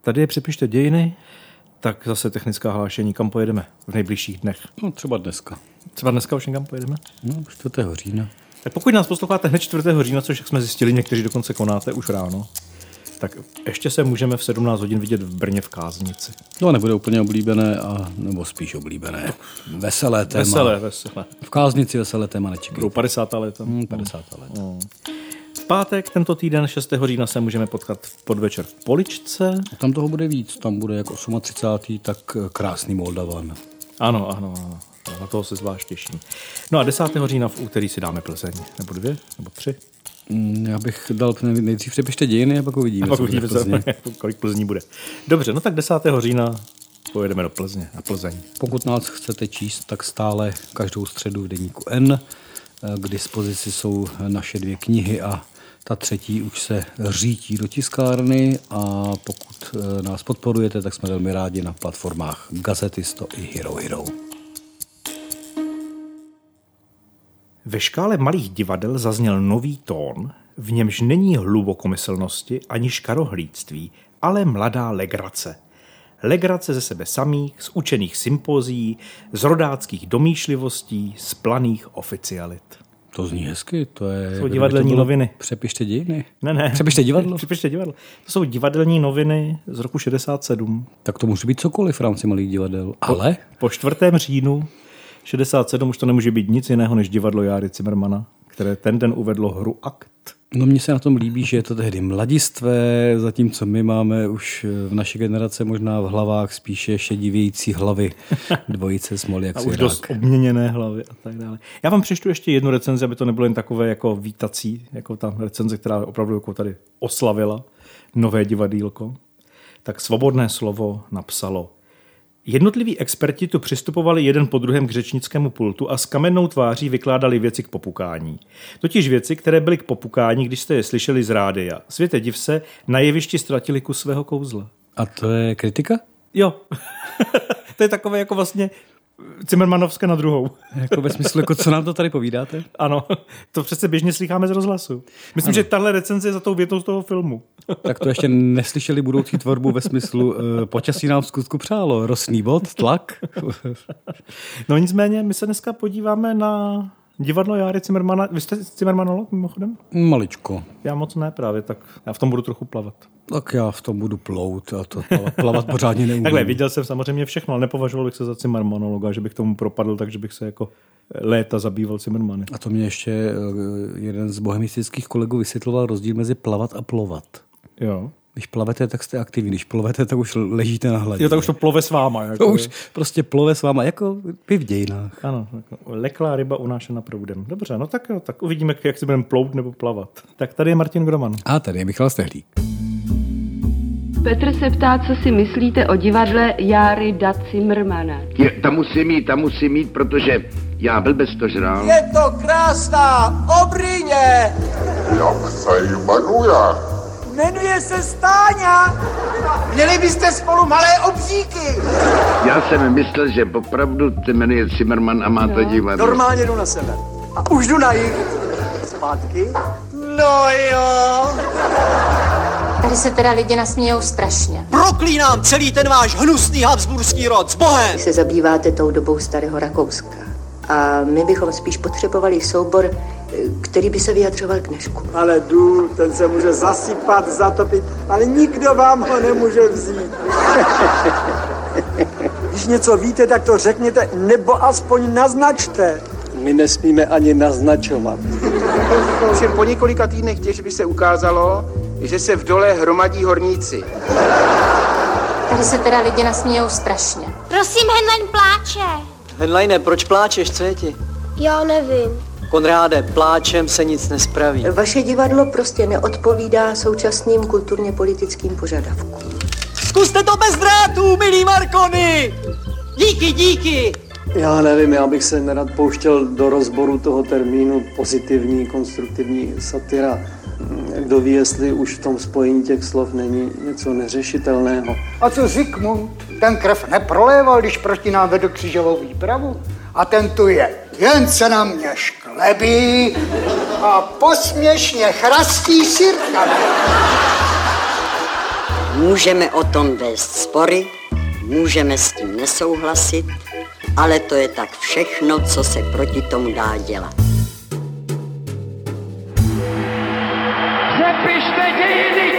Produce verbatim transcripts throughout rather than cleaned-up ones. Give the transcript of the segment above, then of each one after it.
Tady je Přepište dějiny, tak zase technická hlášení, kam pojedeme v nejbližších dnech. No třeba dneska. Třeba dneska už někam pojedeme? No, čtvrtého října. Tak pokud nás posloucháte hned čtvrtého října, což jak jsme zjistili, někteří dokonce konáte už ráno, tak ještě se můžeme v sedmnáct hodin vidět v Brně v Káznici. No nebude úplně oblíbené, a, nebo spíš oblíbené. Veselé téma. Veselé, veselé. V Káznici veselé téma nečekejte. Budou padesátá léta. Hmm, padesátá let. No. V pátek tento týden šestého října se můžeme potkat v podvečer v Poličce. A tam toho bude víc. Tam bude jak třicátého osmého tak krásný Moldavan. Ano, ano, ano. Na toho se zvlášť těším. No a desátého října v úterý si dáme Plzeň. Nebo dvě, nebo tři. Já bych dal nejdřív Přepište dějiny a pak uvidíme, a pak uvidíme, kolik Plzní bude. Dobře, no tak desátého října pojedeme do Plzně, na Plzeň. Pokud nás chcete číst, tak stále každou středu v deníku N. K dispozici jsou naše dvě knihy a ta třetí už se řítí do tiskárny a pokud nás podporujete, tak jsme velmi rádi na platformách Gazetisto i Hero Hero. Ve škále malých divadel zazněl nový tón, v němž není hlubokomyslnosti ani škarohlídství, ale mladá legrace. Legrace ze sebe samých, z učených sympozí, z rodáckých domýšlivostí, z planých oficialit. To zní hezky, to je... To jsou divadelní to noviny. Přepište dějiny. Ne, ne. Přepište divadlo. Přepište divadlo. To jsou divadelní noviny z roku šedesát sedm. Tak to může být cokoliv v rámci malých divadel, ale... Po, po čtvrtém říjnu šedesát sedm už to nemůže být nic jiného než divadlo Járy Cimrmana, které ten den uvedlo hru Akt. No mně se na tom líbí, že je to tehdy mladistvé, zatímco my máme už v naší generace možná v hlavách spíše šedivějící hlavy dvojice Smoljak. A už dost obměněné hlavy a tak dále. Já vám přečtu ještě jednu recenzi, aby to nebylo jen takové jako vítací, jako ta recenze, která opravdu jako tady oslavila nové divadýlko. Tak Svobodné slovo napsalo: Jednotliví experti tu přistupovali jeden po druhém k řečnickému pultu a s kamennou tváří vykládali věci k popukání. Totiž věci, které byly k popukání, když jste je slyšeli z rádia. Světe div se, na jevišti ztratili kus svého kouzla. A to je kritika? Jo. To je takové jako vlastně Cimrmanovské na druhou. Jako ve smyslu, jako co nám to tady povídáte? Ano, to přece běžně slycháme z rozhlasu. Myslím, ano. že tahle recenze je za tou větou z toho filmu. Tak to ještě neslyšeli budoucí tvorbu ve smyslu uh, počasí nám v skutku přálo, rosný bod, tlak. No nicméně, my se dneska podíváme na divadlo Járy Cimrmana. Vy jste Cimrmanolog mimochodem? Maličko. Já moc ne právě, tak já v tom budu trochu plavat. Tak já v tom budu plout a to plavat, plavat pořádně neumím. Takhle, viděl jsem samozřejmě všechno, ale nepovažoval bych se za Cimrmanologa, že bych tomu propadl, takže bych se jako léta zabýval Cimrmany. A to mě ještě jeden z bohemistických kolegů vysvětloval rozdíl mezi plavat a plovat. Jo. Když plavete, tak jste aktivní, když plovete, tak už ležíte na hladě. Jo, tak už to plove s váma. Jako to už prostě plove s váma, jako vy v dějinách. Ano, leklá ryba unášena proudem. Dobře, no tak jo, tak uvidíme, jak si budeme plout nebo plavat. Tak tady je Martin Groman. A tady je Michal Stehlík. Petr se ptá, co si myslíte o divadle Járy da Cimrmana. Je, tam musím mít, tam musím mít, protože já blbec to žral. Je to krásná obrině! Jak se jmenuje? Jmenuje se Stáňa. Měli byste spolu malé obříky. Já jsem myslel, že opravdu se jmenuje Cimrman a má to divadlo. Normálně jdu na sebe. A už jdu na jich. Zpátky. No jo. Tady se teda lidi nasmějou strašně. Proklínám celý ten váš hnusný habsburský rod, s Bohem! Vy se zabýváte tou dobou starého Rakouska. A my bychom spíš potřebovali soubor, který by se vyjadřoval k dnešku. Ale důl, ten se může zasypat, zatopit, ale nikdo vám ho nemůže vzít. Když něco víte, tak to řekněte, nebo aspoň naznačte. My nesmíme ani naznačovat. Už po několika týdnech těž by se ukázalo, že se v dole hromadí horníci. Tady se teda lidi nasmějou strašně. Prosím, Henlein pláče. Henleine, proč pláčeš, co je ti? Já nevím. Konráde, pláčem se nic nespraví. Vaše divadlo prostě neodpovídá současným kulturně politickým požadavkům. Zkuste to bez drátů, milý Marconi! Díky, díky! Já nevím, já bych se nerad pouštěl do rozboru toho termínu pozitivní, konstruktivní satira. Kdo ví, jestli už v tom spojení těch slov není něco neřešitelného. A co Zikmund? Ten krev neproléval, když proti nám vedl křížovou výpravu. A ten tu je. Jen se na mě šklebí a posměšně chrastí sirkami. Můžeme o tom vést spory, můžeme s tím nesouhlasit, ale to je tak všechno, co se proti tomu dá dělat. Přepište dějiny!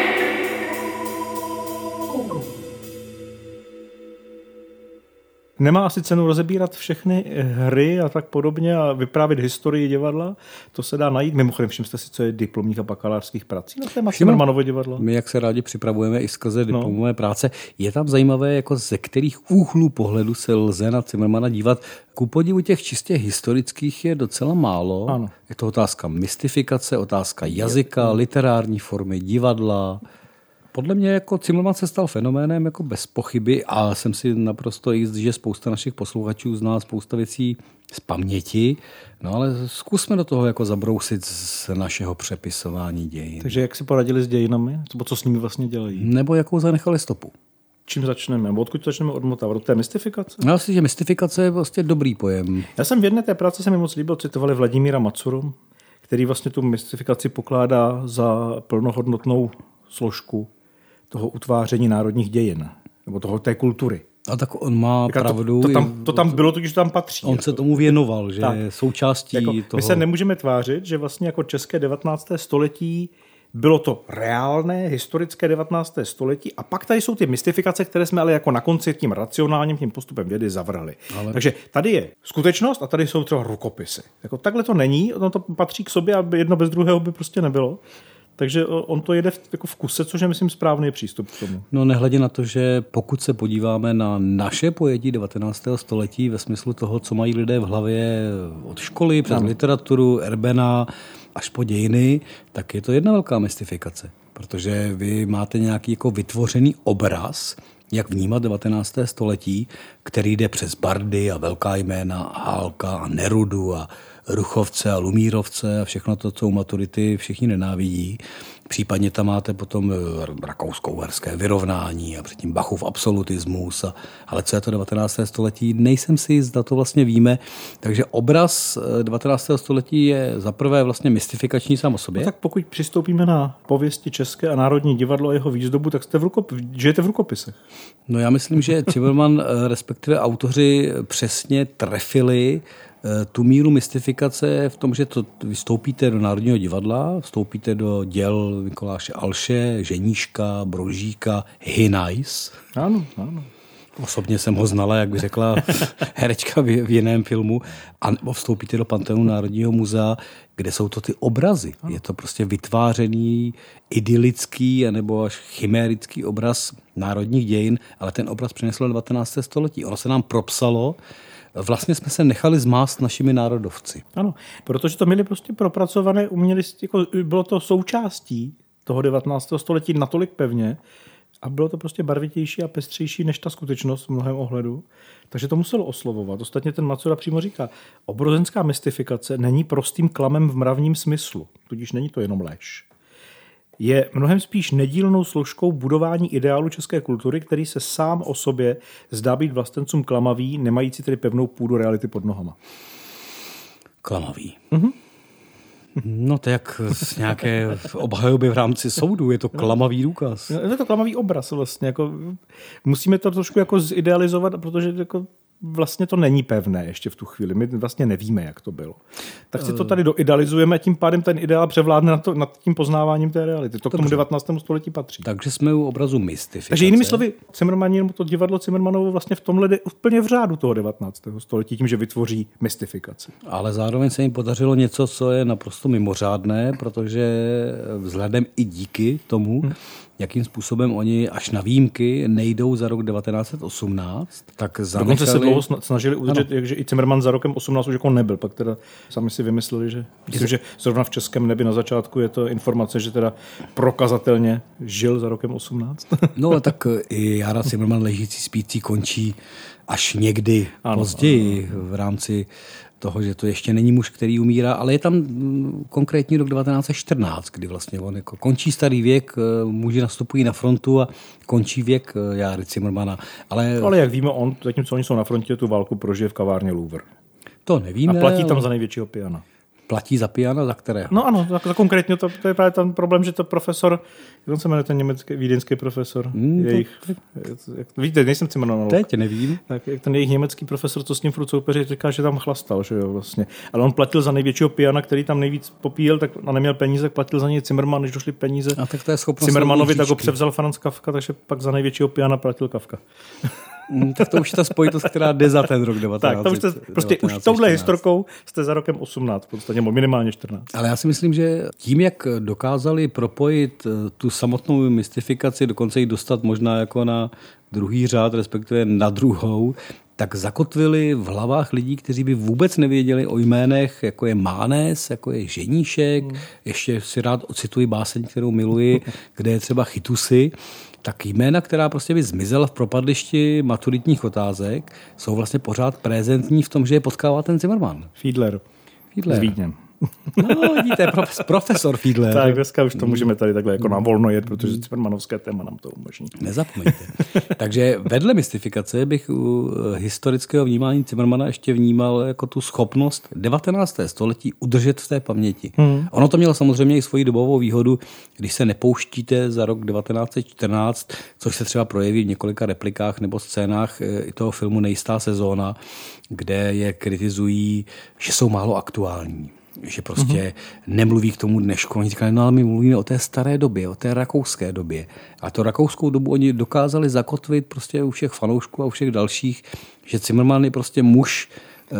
Nemá asi cenu rozebírat všechny hry a tak podobně a vyprávět historii divadla. To se dá najít. Mimochodem, všim jste si, co je diplomních a bakalářských prací na téma Cimrmanovo divadlo. My, jak se rádi připravujeme i skrze diplomové no. práce, je tam zajímavé, jako ze kterých úhlů pohledu se lze na Cimrmana dívat. Ku podivu těch čistě historických je docela málo. Ano. Je to otázka mystifikace, otázka jazyka, literární formy, divadla. Podle mě jako Cimrman se stal fenoménem jako bez pochyby a jsem si naprosto jist, že spousta našich posluchačů zná spousta věcí z paměti, no ale zkusme do toho jako zabrousit z našeho přepisování dějin. Takže jak si poradili s dějinami? Nebo co s nimi vlastně dělají? Nebo jakou zanechali stopu? Čím začneme? Odkud začneme odmotávat? Od té mystifikace? Já myslím, že mystifikace je vlastně dobrý pojem. Já jsem v jedné té práci se mi moc líbil, citovali Vladimíra Macuru, který vlastně tu mystifikaci pokládá za plnohodnotnou složku toho utváření národních dějin, nebo toho té kultury. A tak on má Jaká pravdu. To, to, tam, to tam bylo, totiž tam patří. On jako. se tomu věnoval, že tak, součástí jako, toho. My se nemůžeme tvářit, že vlastně jako české devatenácté století bylo to reálné, historické devatenácté století a pak tady jsou ty mystifikace, které jsme ale jako na konci tím racionálním tím postupem vědy zavrhli. Ale... Takže tady je skutečnost a tady jsou třeba rukopisy. Jako takhle to není, ono to patří k sobě a jedno bez druhého by prostě nebylo. Takže on to jede v, jako v kuse, což je, myslím, správný přístup k tomu. No nehledě na to, že pokud se podíváme na naše pojetí devatenáctého století ve smyslu toho, co mají lidé v hlavě od školy, přes ano. literaturu, Erbena až po dějiny, tak je to jedna velká mystifikace. Protože vy máte nějaký jako vytvořený obraz, jak vnímat devatenácté století, který jde přes bardy a velká jména Hálka a Nerudu a Ruchovce a Lumírovce a všechno to, co u maturity všichni nenávidí. Případně tam máte potom rakousko-uherské vyrovnání a předtím Bachův absolutismus. A, ale co je to devatenácté století? Nejsem si jist, zda to vlastně víme. Takže obraz devatenáctého století je zaprvé vlastně mystifikační sám o sobě. No tak pokud přistoupíme na pověsti České a Národní divadlo a jeho výzdobu, tak jste v rukop- žijete v rukopisech. No já myslím, že Cimrman, respektive autoři přesně trefili tu míru mystifikace v tom, že to vstoupíte do Národního divadla, vstoupíte do děl Mikuláše Alše, Ženíška, Brožíka, Hinajs. Ano, ano. Osobně jsem ho znala, jak by řekla herečka v jiném filmu. A vstoupíte do Panteonu Národního muzea, kde jsou to ty obrazy. Ano. Je to prostě vytvářený idylický anebo až chimérický obraz národních dějin, ale ten obraz přineslo devatenácté století. Ono se nám propsalo. Vlastně jsme se nechali zmást našimi národovci. Ano, protože to měli prostě propracované, uměli, jako bylo to součástí toho devatenáctého století natolik pevně a bylo to prostě barvitější a pestřejší než ta skutečnost v mnohém ohledu. Takže to muselo oslovovat. Ostatně ten Macura přímo říká, obrozenská mystifikace není prostým klamem v mravním smyslu, tudíž není to jenom lež. Je mnohem spíš nedílnou složkou budování ideálu české kultury, který se sám o sobě zdá být vlastencům klamavý, nemající tedy pevnou půdu reality pod nohama. Klamavý. Mm-hmm. No to jak z nějaké obhajoby v rámci soudu, je to klamavý důkaz. Je to klamavý obraz vlastně. Jako, musíme to trošku jako zidealizovat, protože jako vlastně to není pevné ještě v tu chvíli. My vlastně nevíme, jak to bylo. Tak si to tady doidealizujeme a tím pádem ten ideál převládne nad, to, nad tím poznáváním té reality. To k tomu devatenáctému století patří. Takže jsme u obrazu mystifikace. Takže jinými slovy, Cimrmani, nebo to divadlo Cimrmanovo vlastně v tomhle jde úplně v řádu toho devatenáctého století, tím, že vytvoří mystifikaci. Ale zároveň se jim podařilo něco, co je naprosto mimořádné, protože vzhledem i díky tomu, hmm. jakým způsobem oni až na výjimky nejdou za rok devatenáct set osmnáct, tak zanechali... Dokonce se dlouho snažili udržet, že i Cimrman za rokem osmnáct už jako nebyl, pak teda sami si vymysleli, že myslím, že zrovna v Českém nebi na začátku je to informace, že teda prokazatelně žil za rokem osmnáct. No tak i Jára Cimrman ležící spící končí až někdy ano, později ano. v rámci toho, že to ještě není muž, který umírá, ale je tam konkrétní rok devatenáct set čtrnáct, kdy vlastně on jako končí starý věk, muži nastupují na frontu a končí věk Járy Cimrmana. Ale, ale jak víme, on, zatímco oni jsou na frontě, tu válku prožije v kavárně Louvre. To nevíme. A platí tam za největšího piana. platí za piana, za kterého? No ano, za, za konkrétně to, to je právě ten problém, že to profesor, jak se jmenuje ten německý, vídeňský profesor, hmm, jejich, to, jak, víte, nejsem Zimmermann. Teď nevím. Tak jak ten jejich německý profesor, co s ním furt soupeří, říká, že tam chlastal, že jo, vlastně. Ale on platil za největšího piana, který tam nejvíc popíjel, tak a neměl peníze, tak platil za něj Zimmermann, než došly peníze. A tak to je schopnost Zimmermannovi, tak ho převzal Franz Kafka, takže pak za největšího piana platil Kafka. Mm, tak to už je ta spojitost, která jde za ten rok devatenáct. Tak, to už jste, prostě už touhle historkou jste za rokem osmnáct, v podstatě minimálně čtrnáct. Ale já si myslím, že tím, jak dokázali propojit tu samotnou mystifikaci, dokonce ji dostat možná jako na druhý řád, respektive na druhou, tak zakotvili v hlavách lidí, kteří by vůbec nevěděli o jménech, jako je Mánes, jako je Ženíšek, hmm. ještě si rád ocituji báseň, kterou miluji, kde je třeba Chytusy, tak jména, která prostě by zmizela v propadlišti maturitních otázek, jsou vlastně pořád prezentní v tom, že je potkává ten Zimmermann. Fiedler. Fiedler. S Vídněm. No, vidíte, profesor Fiedler. Tak, dneska už to můžeme tady takhle jako na volno jet, protože Zimmermannovské téma nám to umožní. Nezapomeňte. Takže vedle mystifikace bych u historického vnímání Zimmermanna ještě vnímal jako tu schopnost devatenáctého století udržet v té paměti. Hmm. Ono to mělo samozřejmě i svoji dobovou výhodu, když se nepouštíte za rok devatenáct set čtrnáct, což se třeba projeví v několika replikách nebo scénách i toho filmu Nejistá sezóna, kde je kritizují, že jsou málo aktuální. Že prostě mm-hmm. nemluví k tomu dnešku. Oni říkali, no ale my mluvíme o té staré době, o té rakouské době. A to rakouskou dobu oni dokázali zakotvit prostě u všech fanoušků a u všech dalších, že Zimmermann je prostě muž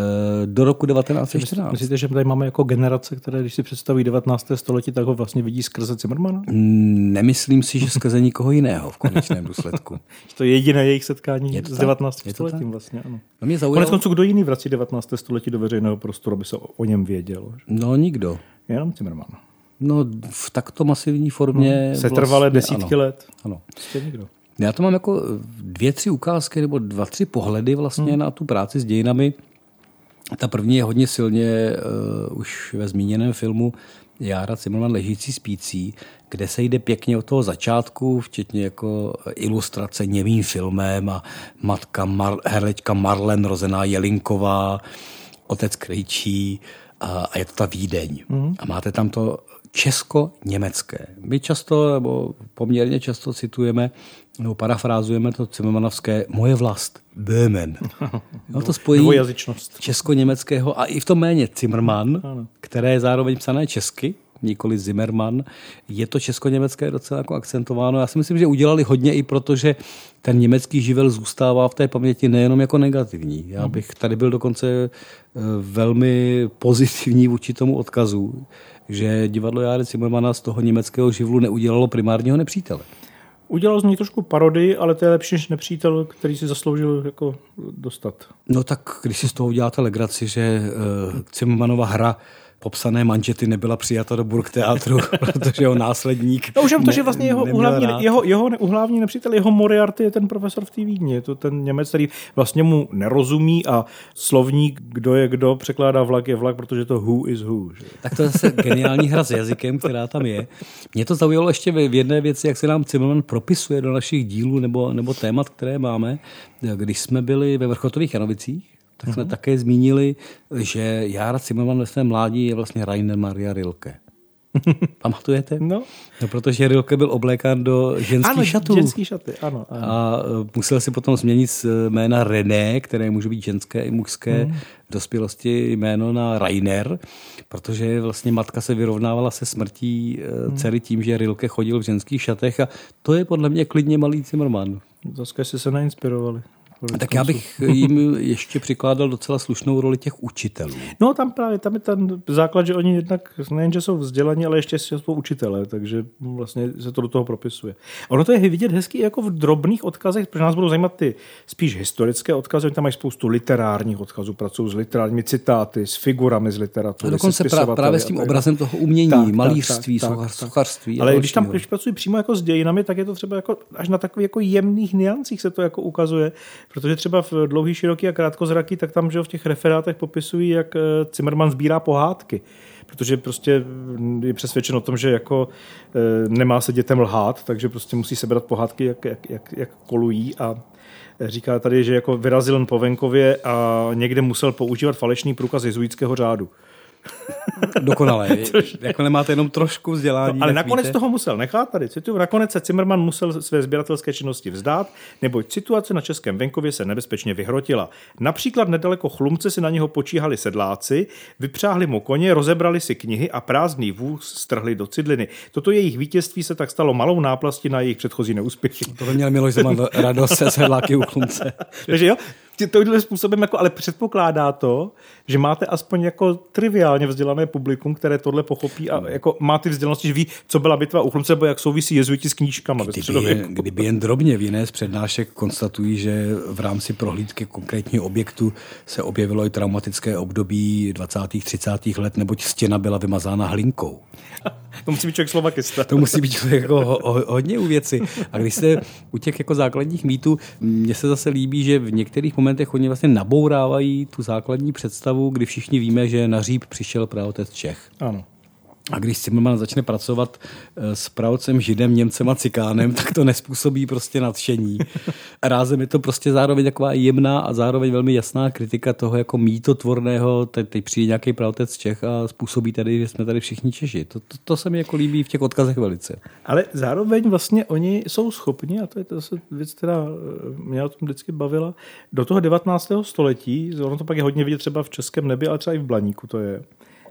do roku devatenáct set čtrnáct. Myslíte, že tady máme jako generace, které, když si představí devatenácté století, tak ho vlastně vidí skrze Zimmermanna? Nemyslím si, že skrze nikoho jiného v konečném důsledku. To je jediné jejich setkání je s devatenáctým stoletím vlastně, ano. No mě zaujalo... Konec konců, kdo jiný vrací devatenácté století do veřejného prostoru, aby se o, o něm vědělo? Že? No nikdo. Jenom Zimmermann. No v takto masivní formě... No, se trvalé vlastně, desítky ano, let. Ano. Prostě nikdo. Já to mám jako dvě, tři ukázky nebo dva, tři pohledy vlastně hmm. na tu práci s dějinami. Ta první je hodně silně uh, už ve zmíněném filmu Jára Zimmermann Ležící spící, kde se jde pěkně od toho začátku, včetně jako ilustrace němým filmem a matka Mar- herečka Marlen rozená Jelinková, otec Krejčí a, a je to ta Vídeň. Mm. A máte tam to česko-německé. My často, nebo poměrně často citujeme, nebo parafrázujeme to Zimmermannovské moje vlast, Böhmen. No to spojení česko-německého a i v tom méně Zimmermann, ano. které je zároveň psané česky, nikoli Zimmermann, je to česko-německé docela jako akcentováno. Já si myslím, že udělali hodně i proto, že ten německý živel zůstává v té paměti nejenom jako negativní. Já bych tady byl dokonce velmi pozitivní vůči tomu odkazu, že divadlo Járy Zimmermanna z toho německého živlu neudělalo primárního nepřítele. Udělal z něj trošku parodii, ale to je lepší než nepřítel, který si zasloužil jako dostat. No tak, když si z toho uděláte legraci, že uh, Zimmermannova hra popsané manžety nebyla přijata do Burgtheatru, protože jeho následník no už je to, že vlastně jeho uhlavní, jeho, jeho uhlavní nepřítel, jeho Moriarty je ten profesor v té Vídni. Je to ten Němec, který vlastně mu nerozumí a slovník, kdo je kdo, překládá vlak je vlak, protože to who is who. Že? Tak to je zase geniální hra s jazykem, která tam je. Mě to zaujalo ještě v jedné věci, jak se nám Zimmermann propisuje do našich dílů nebo, nebo témat, které máme. Když jsme byli ve Vrchotových Janovicích, tak jsme uh-huh. také zmínili, že Jára Zimmermann ve svém mládí je vlastně Rainer Maria Rilke. Pamatujete? No. no. Protože Rilke byl oblékán do ženských ano, šatů. ženský šaty, ano, ano. A musel si potom změnit z jména René, které může být ženské i mužské, uh-huh. v dospělosti jméno na Rainer, protože vlastně matka se vyrovnávala se smrtí uh-huh. dcery tím, že Rilke chodil v ženských šatech a to je podle mě klidně malý Zimmermann. Zase si se nainspirovali. Tak já bych jim ještě přikládal docela slušnou roli těch učitelů. No tam právě, tam je ten základ, že oni jednak nejenže jsou vzdělaní, ale ještě jsou učitelé, takže vlastně se to do toho propisuje. A ono to je vidět hezky jako v drobných odkazech, protože nás budou zajímat ty spíš historické odkazy, oni tam mají spoustu literárních odkazů, pracují s literárními citáty, s figurami z literatury. A dokonce pra, právě s tím obrazem toho umění, tak, malířství, tak, tak, sochařství. Ale když tam když pracují přímo jako s dějinami, tak je to třeba jako až na takových jako jemných niancích se to jako ukazuje. Protože třeba v Dlouhý, široký a krátkozraký, tak tam že v těch referátech popisují, jak Zimmermann sbírá pohádky. Protože prostě je přesvědčen o tom, že jako nemá se dětem lhát, takže prostě musí sebrat pohádky, jak, jak, jak, jak kolují a říká tady, že jako vyrazil on po venkově a někde musel používat falešný průkaz jezuitského řádu. Dokonale. Jakmile máte jenom trošku vzdělání. No, ale nakonec víte... toho musel nechat, tady cituju, nakonec se Zimmermann musel své sběratelské činnosti vzdát, neboť situace na českém venkově se nebezpečně vyhrotila. Například nedaleko Chlumce si na něho počíhali sedláci, vypřáhli mu koně, rozebrali si knihy a prázdný vůz strhli do Cidliny. Toto jejich vítězství se tak stalo malou náplastí na jejich předchozí neúspěchy. To by měl Miloš Zeman radost se sedláky u Chlumce. Takže jo, tímhle způsobem, jako, ale předpokládá to, že máte aspoň jako triviálně vzdělané publikum, které tohle pochopí a jako má ty vzdělanosti, že ví, co byla bitva u Chlumce, nebo jak souvisí jezuiti s knížkama. Kdyby, je, kdyby jen drobně v jiné z přednášek konstatují, že v rámci prohlídky konkrétního objektu se objevilo i traumatické období dvacátých třicátých let, neboť stěna byla vymazána hlinkou. To musí být člověk slovakista. To musí být člověk jako ho, ho, hodně u věci. A když se u těch jako základních mýtů, mně se zase líbí, že v některých momentech oni vlastně nabourávají tu základní představu, kdy všichni víme, že na hříb přišel praotec Čech. Ano. A když Zimmermann začne pracovat s praotcem Židem, Němcem a Cikánem, tak to nespůsobí prostě nadšení. A rázem je to prostě zároveň taková jemná a zároveň velmi jasná kritika toho jako mýtotvorného, teď, teď přijde nějaký praotec Čech a způsobí tady, že jsme tady všichni Češi. To, to, to se mi jako líbí v těch odkazech velice. Ale zároveň vlastně oni jsou schopni, a to je to zase věc, která mě o tom vždycky bavila, do toho devatenáctého století, ono to pak je hodně vidět třeba v Českém nebi, ale třeba i v Blaníku to je,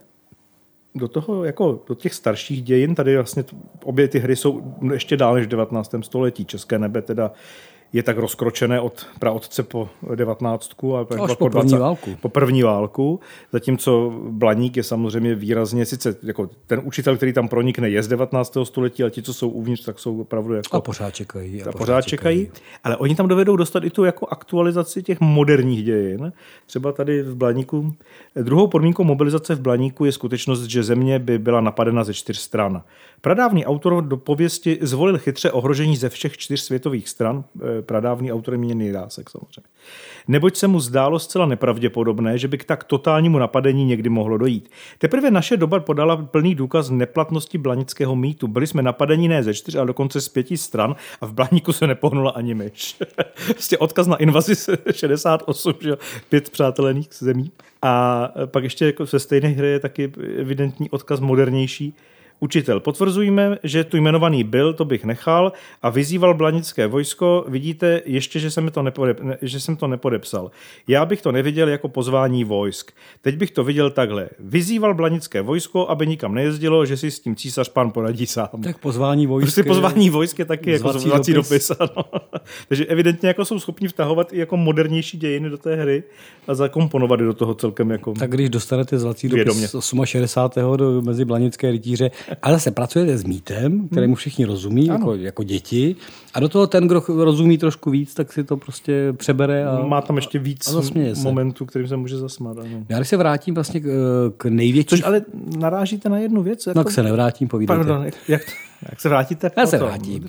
do toho, jako do těch starších dějin, tady vlastně obě ty hry jsou ještě dál než v devatenáctém století. České nebe teda je tak rozkročené od praotce po devatenáctku a až po, po první válku. Po první válku, zatímco Blaník je samozřejmě výrazně, sice jako ten učitel, který tam pronikne, je z devatenáctého století, ale ti, co jsou uvnitř, tak jsou opravdu jako... A pořád čekají. A, a pořád čekají. čekají. Ale oni tam dovedou dostat i tu jako aktualizaci těch moderních dějin. Třeba tady v Blaníku. Druhou podmínkou mobilizace v Blaníku je skutečnost, že země by byla napadena ze čtyř stran. Pradávný autor do pověsti zvolil chytře ohrožení ze všech čtyř světových stran. Pradávný autor je míněný Rásek samozřejmě. Neboť se mu zdálo zcela nepravděpodobné, že by k tak totálnímu napadení někdy mohlo dojít. Teprve naše doba podala plný důkaz neplatnosti blanického mýtu. Byli jsme napadeni ne ze čtyř, ale dokonce z pěti stran a v Blaníku se nepohnula ani myš. Prostě odkaz na invazi šedesát osm, že pět přátelených zemí. A pak ještě jako ve stejné hře je taky evidentní odkaz modernější. Učitel, potvrzujeme, že tu jmenovaný byl, to bych nechal a vyzýval blanické vojsko. Vidíte, ještě, že jsem to, nepodep, že jsem to nepodepsal. Já bych to neviděl jako pozvání vojsk. Teď bych to viděl takhle. Vyzýval blanické vojsko, aby nikam nejezdilo, že si s tím císař pán poradí sám. Tak pozvání vojsk. Prostě pozvání vojsk je taky jako zvací dopis. dopis Takže evidentně jako jsou schopni vtahovat i jako modernější dějiny do té hry a zakomponovat do toho celkem jako. Tak když dostanete zlatý dopis z šedesátého osmého do mezi blanické rytíře, ale zase pracujete s mýtem, kterému všichni rozumí, jako, jako děti. A do toho ten, kdo rozumí trošku víc, tak si to prostě přebere. A, má tam ještě víc momentů, kterým se může zasmát. Ano. Já když se vrátím vlastně k, k největší... Což ale narážíte na jednu věc. Jako... No, se nevrátím, povídejte. Pardon, jak, jak, jak se vrátíte? Já se vrátím.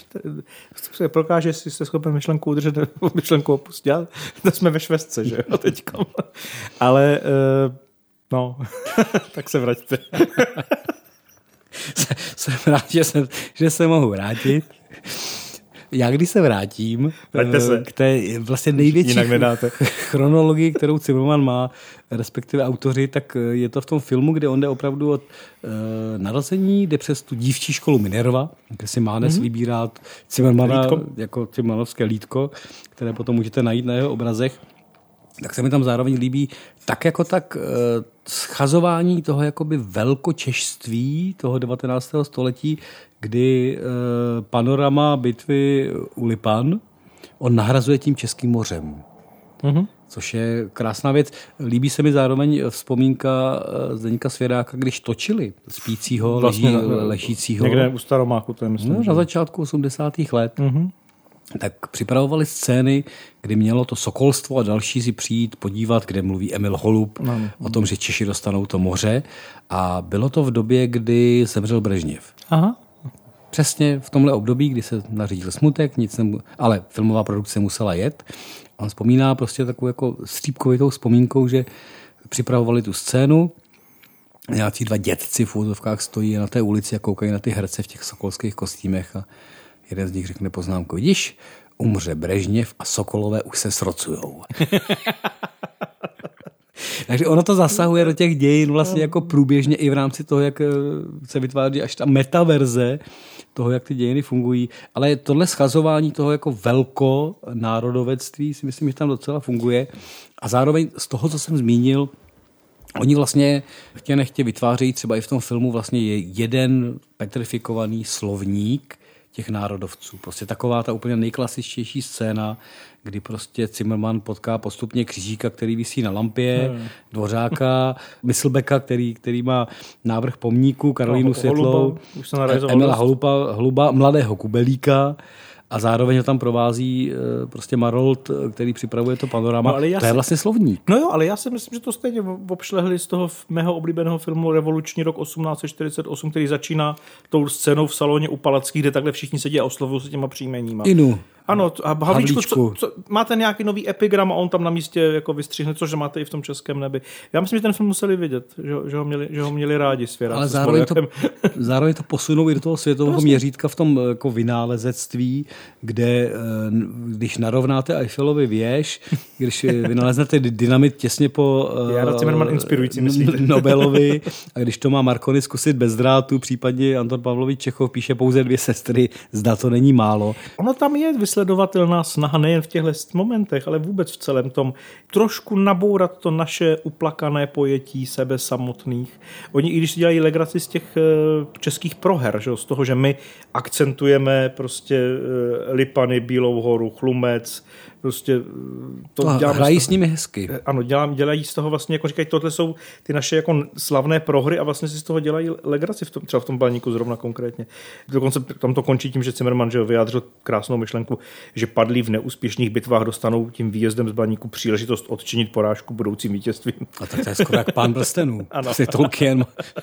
Se prokáže, jestli jste schopen myšlenku udržet nebo myšlenku opustit. To jsme ve Švestce, že jo, teďka. Ale, uh, no, tak se vraťte. Jsem rád, že, jsem, že se mohu vrátit. Já když se vrátím se. k té vlastně největší chronologii, kterou Zimmermann má, respektive autoři, tak je to v tom filmu, kde on jde opravdu od uh, narození, jde přes tu dívčí školu Minerva, kde si Mánes mm-hmm. vybírá Zimmermanna lítko. Jako Zimmermannovské lítko, které potom můžete najít na jeho obrazech. Tak se mi tam zároveň líbí tak jako tak uh, schazování toho jakoby velkočešství toho devatenáctého století, kdy uh, panorama bitvy u Lipan on nahrazuje tím Českým mořem. Mm-hmm. Což je krásná věc. Líbí se mi zároveň vzpomínka Zdeňka Svěráka, když točili spícího, vlastně leží, ležícího. Někde u Staromáku, to je myslím. No, na začátku osmdesátých let. Mm-hmm. Tak připravovali scény, kdy mělo to Sokolstvo a další si přijít podívat, kde mluví Emil Holub no, no. o tom, že Češi dostanou to moře. A bylo to v době, kdy zemřel Brežněv. Aha. Přesně v tomhle období, kdy se nařídil smutek, nic nemu, ale filmová produkce musela jet. A on vzpomíná prostě takovou jako střípkovitou vzpomínkou, že připravovali tu scénu. Nějací dva dětci v úzovkách stojí na té ulici a koukají na ty herce v těch sokolských kostýmech a jeden z nich řekne poznámku, vidíš, umře Brežněv a Sokolové už se srocujou. Takže ono to zasahuje do těch dějin vlastně jako průběžně i v rámci toho, jak se vytváří až ta metaverze toho, jak ty dějiny fungují. Ale tohle schazování toho jako velko národovectví si myslím, že tam docela funguje. A zároveň z toho, co jsem zmínil, oni vlastně chtě nechtě vytvářejí třeba i v tom filmu vlastně je jeden petrifikovaný slovník těch národovců. Prostě taková ta úplně nejklasičtější scéna, kdy prostě Zimmermann potká postupně Křížíka, který visí na lampě, hmm. Dvořáka, Myslbeka, který, který má návrh pomníku, Karolínu no, Světlou, Emila Holuba, Holuba, mladého Kubelíka, a zároveň ho tam provází prostě Marold, který připravuje to panorama. No, to je si... vlastně slovník. No jo, ale já si myslím, že to stejně obšlehli z toho mého oblíbeného filmu Revoluční rok osmnáct set čtyřicet osm, který začíná tou scénou v saloně u Palackých, kde takhle všichni sedí a oslovují se těma příjmeníma. Inu. Ano, a Havlíčku, co, co, máte nějaký nový epigram a on tam na místě jako vystřihne, což máte i v tom Českém nebi. Já myslím, že ten film museli vidět, že, že, ho, měli, že ho měli rádi svěra. Ale zároveň to, zároveň to posunou i do toho světového prostě měřítka v tom jako vynálezectví, kde když narovnáte Eiffelovi věž, když vynaleznete dynamit těsně po Jára Zimmermann inspirující, myslím. Nobelovi, a když to má Marconi zkusit bez drátu, případně Anton Pavlovič Čechov píše pouze dvě sestry, zda to není málo. Ono tam je sledovatelná snaha nejen v těchto momentech, ale vůbec v celém tom trošku nabourat to naše uplakané pojetí sebe samotných. Oni, i když si dělají legraci z těch českých proher, že, z toho, že my akcentujeme prostě Lipany, Bílou horu, Chlumec, prostě to, to dělám hrají z toho, s nimi hezky. Ano, dělám, dělají z toho vlastně, jako říkají, tohle jsou ty naše jako slavné prohry a vlastně si z toho dělají legraci, v tom, třeba v tom Baníku zrovna konkrétně. Dokonce tam to končí tím, že Zimmermann že vyjádřil krásnou myšlenku, že padlí v neúspěšných bitvách dostanou tím výjezdem z Baníku příležitost odčinit porážku budoucím vítězstvím. A tak to je skoro jak Pán prstenů. Si Tolkien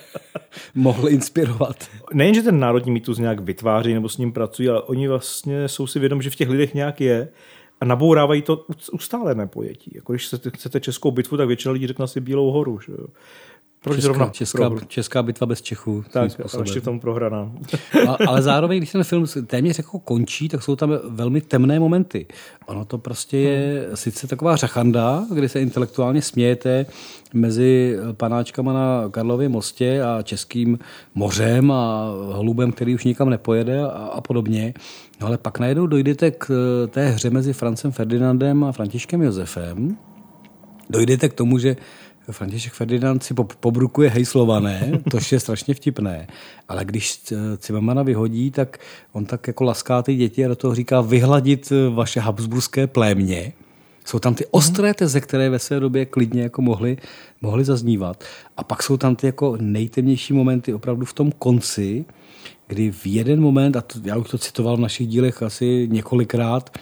mohl inspirovat. Nejen, že ten národní mýtus nějak vytváří nebo s ním pracují, ale oni vlastně jsou si vědomi, že v těch lidech nějak je a nabourávají to ustálené pojetí. Jako když chcete českou bitvu, tak většina lidí řekne si Bílou horu. Že jo? Proč česká, zrovna česká, česká bitva bez Čechů. Tak, a ještě tomu prohraná. Ale zároveň, když ten film téměř jako končí, tak jsou tam velmi temné momenty. Ono to prostě je hmm. sice taková řachanda, kdy se intelektuálně smějete mezi panáčkama na Karlově mostě a Českým mořem a holubem, který už nikam nepojede a, a podobně. No ale pak najednou dojdete k té hře mezi Francem Ferdinandem a Františkem Josefem. Dojdete k tomu, že František Ferdinand si pobrukuje hejslované, to je strašně vtipné, ale když Zimmermana vyhodí, tak on tak jako laská ty děti a do toho říká vyhladit vaše habsburské plémě. Jsou tam ty ostré teze, které ve své době klidně jako mohly, mohly zaznívat. A pak jsou tam ty jako nejtemnější momenty opravdu v tom konci, kdy v jeden moment, a to, já už to citoval v našich dílech asi několikrát,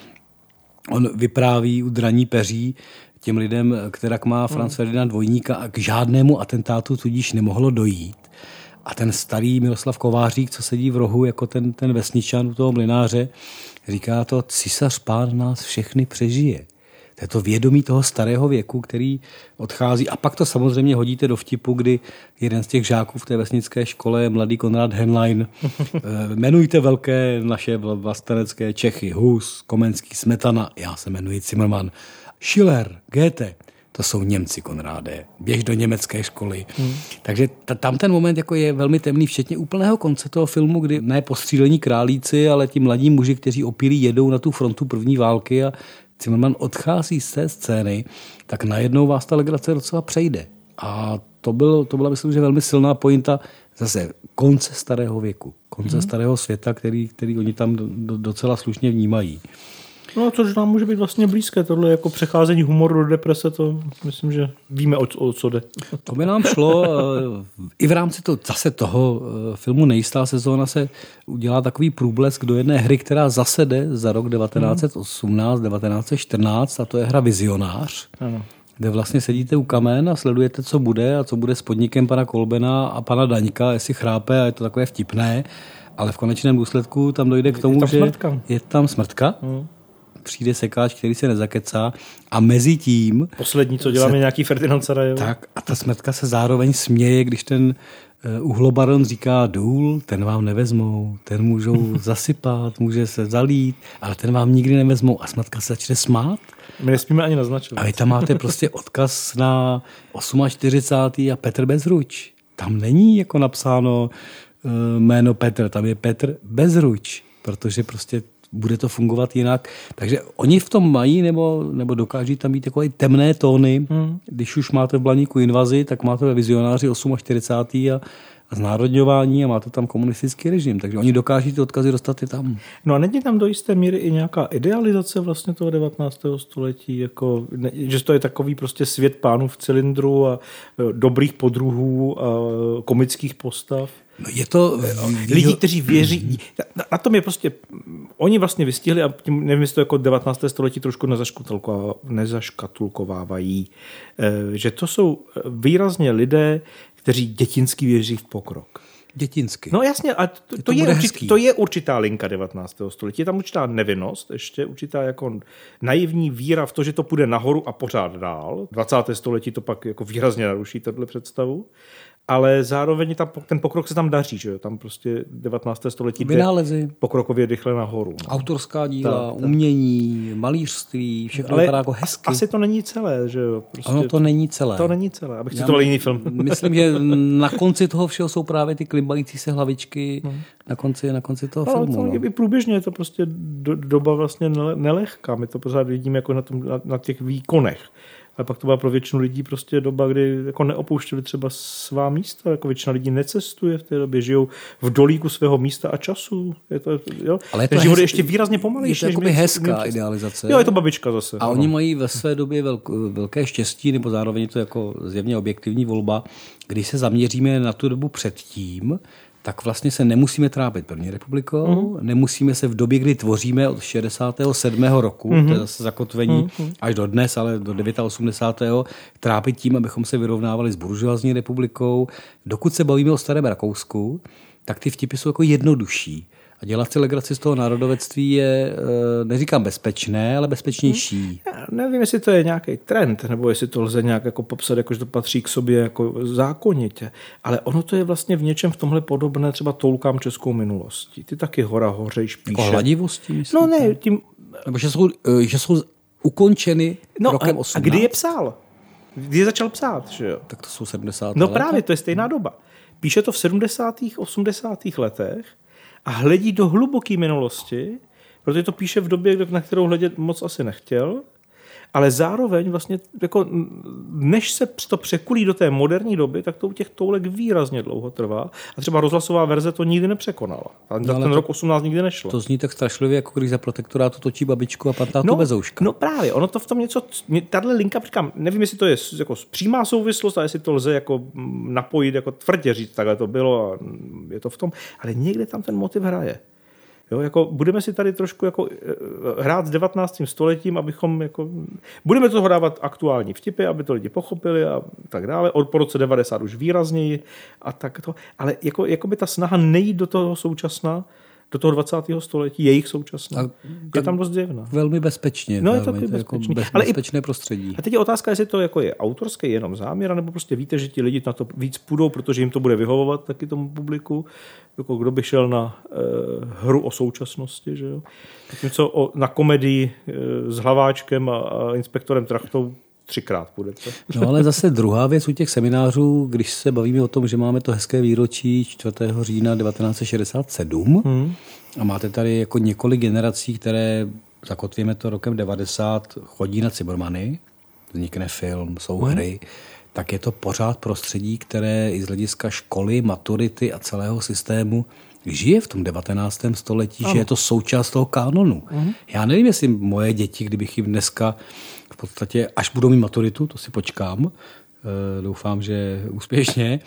on vypráví u draní peří těm lidem, kterak má Franz Ferdinand dvojníka a k žádnému atentátu tudíž nemohlo dojít. A ten starý Miroslav Kovářík, co sedí v rohu jako ten, ten vesničan u toho mlynáře, říká to, císař pán nás všechny přežije. To je to vědomí toho starého věku, který odchází. A pak to samozřejmě hodíte do vtipu, kdy jeden z těch žáků v té vesnické škole, mladý Konrad Henlein, jmenujte velké naše vlastenecké Čechy, Hus, Komenský, Smetana, já se jmenuji Zimmermann, Schiller, Goethe, to jsou Němci, Konráde, běž do německé školy. Hmm. Takže t- tam ten moment jako je velmi temný, včetně úplného konce toho filmu, kdy ne postřílení králíci, ale ti mladí muži, kteří opilí jedou na tu frontu první války a Zimmermann odchází z té scény, tak najednou vás ta legrace docela přejde. A to, byl, to byla, myslím, že velmi silná pointa zase konce starého věku, konce hmm. starého světa, který, který oni tam do, docela slušně vnímají. No, což nám může být vlastně blízké, tohle jako přecházení humoru do deprese, to myslím, že víme, o, o co jde. To by nám šlo, i v rámci to, zase toho filmu Nejistá sezóna se udělá takový průblesk do jedné hry, která zase jde za rok devatenáct osmnáct devatenáct čtrnáct a to je hra Vizionář. Ano. Kde vlastně sedíte u kamen a sledujete, co bude a co bude s podnikem pana Kolbena a pana Daňka, jestli chrápe a je to takové vtipné, ale v konečném důsledku tam dojde k tomu, je že smrtka. je tam smrtka. Hmm. přijde sekáč, který se nezakecá a mezi tím... Poslední, co děláme, se, nějaký Ferdinand Sarajevo. Tak a ta Smetka se zároveň směje, když ten uhlobaron říká důl, ten vám nevezmou, ten můžou zasypat, může se zalít, ale ten vám nikdy nevezmou a Smetka se začne smát. My nesmíme ani naznačovat. A vy tam máte prostě odkaz na čtyřicátý osmý a Petr Bezruč. Tam není jako napsáno uh, jméno Petr, tam je Petr Bezruč, protože prostě bude to fungovat jinak. Takže oni v tom mají nebo, nebo dokáží tam být takové temné tóny. Hmm. Když už máte v Blaníku invazi, tak máte ve Vizionáři čtyřicátý osmý a, a znárodňování a máte tam komunistický režim. Takže oni dokáží ty odkazy dostat i tam. No a není tam do jisté míry i nějaká idealizace vlastně toho devatenáctého století, jako, že to je takový prostě svět pánů v cylindru a dobrých podruhů a komických postav? No je to... Lidi, kteří věří... Na, na tom je prostě... Oni vlastně vystihli a tím, nevím, jestli to jako devatenácté století trošku nezaškatulkovávají, že to jsou výrazně lidé, kteří dětinsky věří v pokrok. Dětinsky. No jasně, a to, to, to, je, určitý, to je určitá linka devatenáctého století. Je tam určitá nevinnost, ještě určitá jako naivní víra v to, že to půjde nahoru a pořád dál. dvacáté století to pak jako výrazně naruší tato představu. Ale zároveň tam, ten pokrok se tam daří, že jo? Tam prostě devatenácté století vynálezy, pokrokově rychle nahoru. No. Autorská díla, tak, tak. umění, malířství, všechno vypadá jako hezky. Asi to není celé, že jo? Prostě ono to není celé. To není celé, abych citoval jiný film. Myslím, že na konci toho všeho jsou právě ty klimbající se hlavičky no. na, konci, na konci toho no, filmu. To, no. I průběžně je to prostě do, doba vlastně nelehká. My to pořád vidíme jako na, tom, na, na těch výkonech. Ale pak to byla pro většinu lidí prostě doba, kdy jako neopouštěli třeba svá místa, jako většina lidí necestuje v té době, žijou v dolíku svého místa a času. Je to, jo? Ale je to ten život je ještě výrazně pomalejší. Je to jakoby hezká mě, idealizace. Jo, je to babička zase. A ano. Oni mají ve své době velk, velké štěstí, nebo zároveň je to jako zjevně objektivní volba, když se zaměříme na tu dobu předtím, tak vlastně se nemusíme trápit první republikou, mm. nemusíme se v době, kdy tvoříme od šedesátého sedmého roku, mm. to je zase zakotvení mm. až do dnes, ale do osmdesátého devátého trápit tím, abychom se vyrovnávali s buržoazní republikou. Dokud se bavíme o starém Rakousku, tak ty vtipy jsou jako jednodušší. A dělat si legraci z toho národovectví je, neříkám bezpečné, ale bezpečnější. Já nevím, jestli to je nějaký trend, nebo jestli to lze nějak jako popsat, jako že to patří k sobě jako zákonitě. Ale ono to je vlastně v něčem v tomhle podobné třeba toulkám českou minulostí. Ty taky hora hořejš píše. Jako hladivosti, myslím? No ne, tím... Nebo že jsou, že jsou ukončeny no, rokem a, osmnáct. A kdy je psal? Kdy začal psát, že jo? Tak to jsou sedmdesátá No leta. právě, to je stejná doba. Píše to v sedmdesátých osmdesátých letech a hledí do hluboké minulosti, protože to píše v době, na kterou hledět moc asi nechtěl, ale zároveň vlastně, jako, než se to překulí do té moderní doby, tak to u těch toulek výrazně dlouho trvá. A třeba rozhlasová verze to nikdy nepřekonala. A no, ten rok osmnáct nikdy nešlo. To zní tak strašlivě, jako když za protektorátu točí babičku a pantá no, tu bezouška. No právě, ono to v tom něco, tato linka, říkám, nevím, jestli to je jako přímá souvislost, a jestli to lze jako napojit, jako tvrdě říct, takhle to bylo a je to v tom, ale někde tam ten motiv hraje. Jo, jako budeme si tady trošku jako hrát s devatenáctým stoletím, abychom jako, budeme toho dávat aktuální vtipy, aby to lidi pochopili a tak dále. Od po roce devadesát už výrazněji a tak to. Ale jako, jako by ta snaha nejít do toho současna, do toho dvacátého století, jejich současná, je tam dost zjevná. Velmi bezpečně. No je to taky bezpečný. Jako bez, bezpečné prostředí. A teď je otázka, jestli to jako je autorský jenom záměr, nebo prostě víte, že ti lidi na to víc půjdou, protože jim to bude vyhovovat taky tomu publiku. Jako kdo by šel na eh, hru o současnosti, že jo? Něco o, na komedii eh, s Hlaváčkem a, a inspektorem Trachtou třikrát půjdete. No ale zase druhá věc u těch seminářů, když se bavíme o tom, že máme to hezké výročí čtvrtého října devatenáct set šedesát sedm hmm. a máte tady jako několik generací, které, zakotvíme to rokem devadesát, chodí na Cimrmany, vznikne film, jsou hmm. hry, tak je to pořád prostředí, které i z hlediska školy, maturity a celého systému žije v tom devatenáctém století, ano. že je to součást toho kánonu. Uh-huh. Já nevím, jestli moje děti, kdybych jim dneska v podstatě, až budou mít maturitu, to si počkám, doufám, že úspěšně,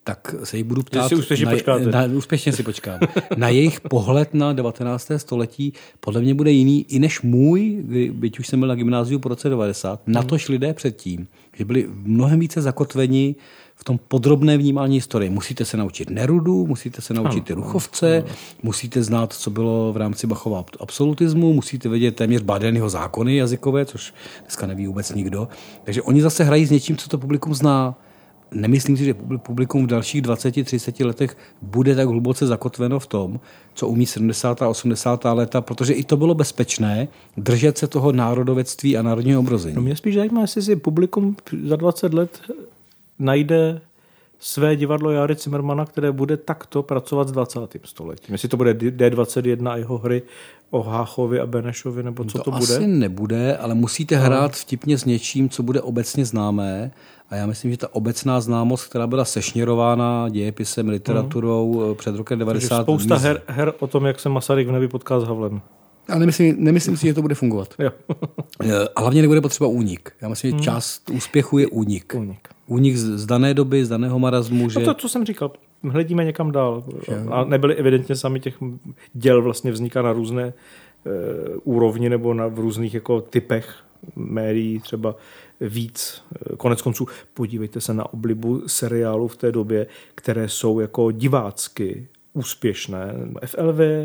tak se jich budu ptát. Si úspěšně na, na, úspěšně si počkám. Na jejich pohled na devatenácté století podle mě bude jiný i než můj, kdy, byť už jsem byl na gymnáziu po roce devadesát, hmm. natož lidé předtím, že byli mnohem více zakotveni v tom podrobné vnímání historie. Musíte se naučit Nerudu, musíte se naučit ty Ruchovce, musíte znát, co bylo v rámci Bachova absolutismu, musíte vědět téměř Badenyho zákony jazykové, což dneska neví vůbec nikdo. Takže oni zase hrají s něčím, co to publikum zná. Nemyslím si, že publikum v dalších dvaceti třiceti letech bude tak hluboce zakotveno v tom, co umí sedmdesátá a osmdesátá léta, protože i to bylo bezpečné držet se toho národovectví a národního obrození. No mě spíš zajímá, jestli si publikum za dvacet let najde své divadlo Járy Cimrmana, které bude takto pracovat s dvacátým stoletím. Jestli to bude D dvacet jedna a jeho hry o Háchovi a Benešovi, nebo co to, to bude? To asi nebude, ale musíte hrát vtipně s něčím, co bude obecně známé. A já myslím, že ta obecná známost, která byla sešněrována dějepisem, literaturou mm. před rokem devadesát. Spousta her, her o tom, jak se Masaryk v nebi potká s Havlem. Já nemyslím, nemyslím si, že to bude fungovat. Jo. A hlavně nebude potřeba únik. Já myslím, že hmm. část úspěchu je únik. Únik, únik z, z dané doby, z daného marazmu. Že... No to, co jsem říkal, hledíme někam dál. A nebyly evidentně sami těch děl vlastně vzniká na různé e, úrovni nebo na v různých jako typech médií, třeba víc. Konec konců podívejte se na oblibu seriálů v té době, které jsou jako divácky úspěšné. F L V,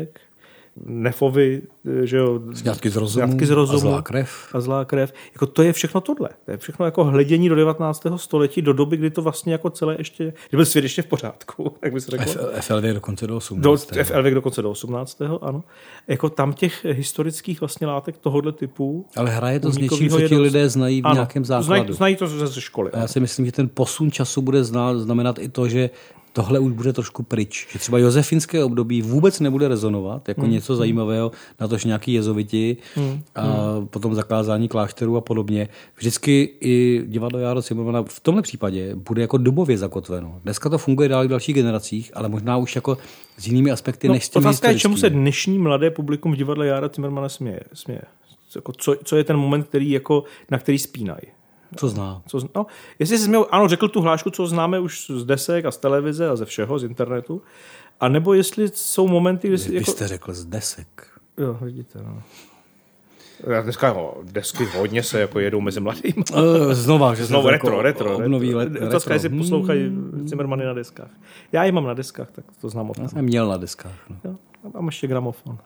Nefovi, že jo, Sňatky z rozumu, Sňatky z rozumu a zlá krev. A zlá krev. Jako to je všechno tohle. To je všechno jako hledění do devatenáctého století, do doby, kdy to vlastně jako celé ještě, že byl svět ještě v pořádku, jak by se řeklo. F L V dokonce do osmnáctého. Do, F L V dokonce do osmnáctého, ano. Jako tam těch historických vlastně látek tohohle typu. Ale hraje to s něčím, co ti lidé znají v ano, nějakém základu. Znají, znají to ze školy. A já si myslím, že ten posun času bude znamenat i to, že tohle už bude trošku pryč. Že třeba josefinské období vůbec nebude rezonovat jako hmm. něco zajímavého, na tož nějaký jezoviti hmm. a hmm. potom zakázání klášterů a podobně. Vždycky i divadlo Jára Cimrmana v tomhle případě bude jako dobově zakotveno. Dneska to funguje dál v dalších generacích, ale možná už jako s jinými aspekty no, než s těmi otázka je, čemu se dnešní mladé publikum v divadle Jára Cimrmana směje. směje. Jako co, co je ten moment, který jako, na který spínají? Co zná? Co, no, jestli jsi měl, ano, řekl tu hlášku, co známe už z desek a z televize a ze všeho, z internetu, a nebo jestli jsou momenty, kdy... Vy jako... jste řekl z desek. Jo, vidíte, no. Já dneska no, desky hodně se jako jedou mezi mladými. Znova, že Znovu retro, jako retro. Obnoví retro. retro. Otázka, jestli poslouchají Cimrmany na deskách. Já je mám na deskách, tak to znám od toho. Já jsem měl na deskách. No. Jo, a mám ještě gramofon.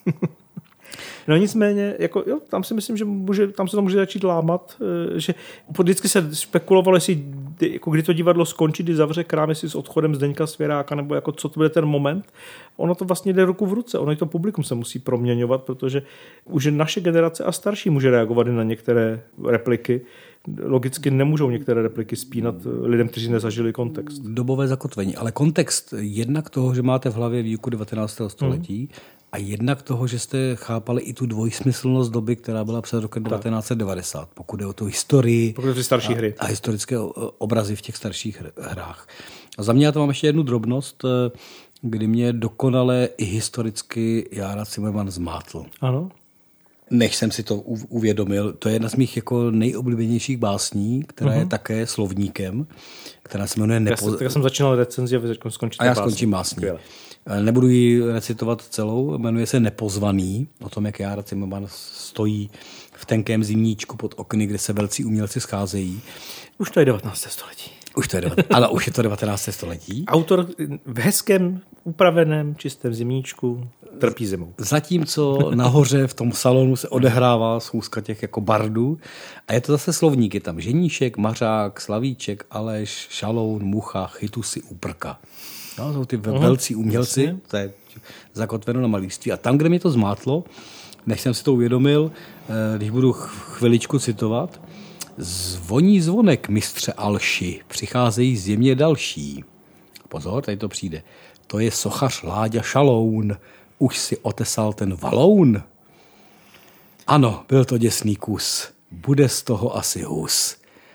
No nicméně, jako, jo, tam si myslím, že může, tam se to může začít lámat, že vždycky se spekulovalo, jestli, jako kdy to divadlo skončí, kdy zavře krám, jestli s odchodem Zdeňka Svěráka, nebo jako co to bude ten moment. Ono to vlastně jde ruku v ruce, ono i to publikum se musí proměňovat, protože už naše generace a starší může reagovat i na některé repliky. Logicky nemůžou některé repliky spínat lidem, kteří nezažili kontext. Dobové zakotvení, ale kontext jednak toho, že máte v hlavě výuku devatenáctého století, hmm. a jednak toho, že jste chápali i tu dvojsmyslnost doby, která byla před rokem devatenáct set devadesát, pokud je o tu historii pokud je starší a, hry. a historické obrazy v těch starších hrách. A za mě já to mám ještě jednu drobnost, kdy mě dokonale i historicky Jára Cimrman zmátl. Ano. Než jsem si to uvědomil, to je jedna z mých jako nejoblíbenějších básní, která uh-huh. je také slovníkem, která se jmenuje Nepo... Já, já jsem začínal recenzi a vy skončíte A já básní. skončím básní. Nebudu ji recitovat celou, jmenuje se Nepozvaný, o tom, jak Jára Cimrman stojí v tenkém zimníčku pod okny, kde se velcí umělci scházejí. Už to je devatenácté století. Už to je, ale už je to devatenácté století. Autor v hezkém, upraveném, čistém zimníčku trpí zimou. Zatímco nahoře v tom salonu se odehrává schůzka těch jako bardů a je to zase slovník. Je tam Ženíšek, Mařák, Slavíček, Aleš, Šaloun, Mucha, Chytusy, Úprka. No, jsou ty velcí umělci, mm, to je zakotveno na malířství. A tam, kde mě to zmátlo, než jsem si to uvědomil, když budu chviličku citovat, zvoní zvonek, mistře Alši, přicházejí z země další. Pozor, tady to přijde. To je sochař Láďa Šaloun. Už si otesal ten valoun? Ano, byl to děsný kus. Bude z toho asi hus.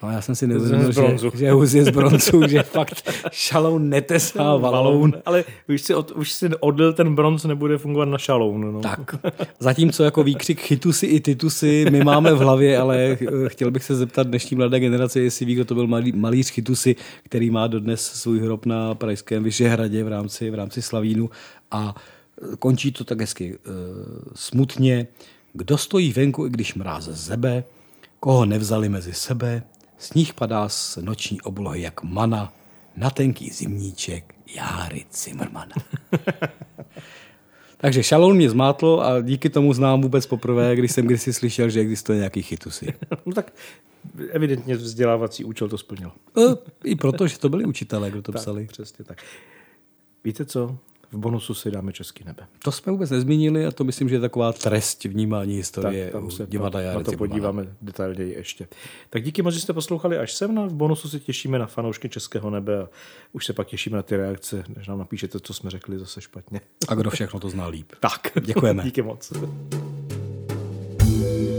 No, já jsem si neuvědomil, že, že Hus je z bronzu, že fakt Šaloun netesá Valoun. Ale už si, od, už si odlil ten bronz, nebude fungovat na Šaloun. No. Tak. Zatímco jako výkřik chytusy i titusy my máme v hlavě, ale chtěl bych se zeptat dnešní mladé generace, jestli ví, kdo to byl malý, malíř Chytusy, který má dodnes svůj hrob na pražském Vyšehradě v rámci, v rámci Slavínu a končí to tak hezky smutně. Kdo stojí venku, i když mráz zebe, koho nevzali mezi sebe, sníh padá z noční oblohy jak mana, na tenký zimníček Járy Zimmermana. Takže Šaloun mě zmátl a díky tomu znám vůbec poprvé, když jsem kdysi slyšel, že existuje nějaký Chytusy. No tak evidentně vzdělávací účel to splnil. I proto, že to byli učitelé, kdo to tak, psali. Přesně tak. Víte co? V bonusu si dáme Český nebe. To jsme vůbec nezmínili a to myslím, že je taková trest vnímání historie tak, tam se divadla Járy na to Zimmermana. podíváme detailněji ještě. Tak díky moc, že jste poslouchali až sem. No, v bonusu se těšíme na fanoušky Českého nebe a už se pak těšíme na ty reakce, než nám napíšete, co jsme řekli zase špatně. A kdo všechno to zná líp. Tak, děkujeme. Díky moc.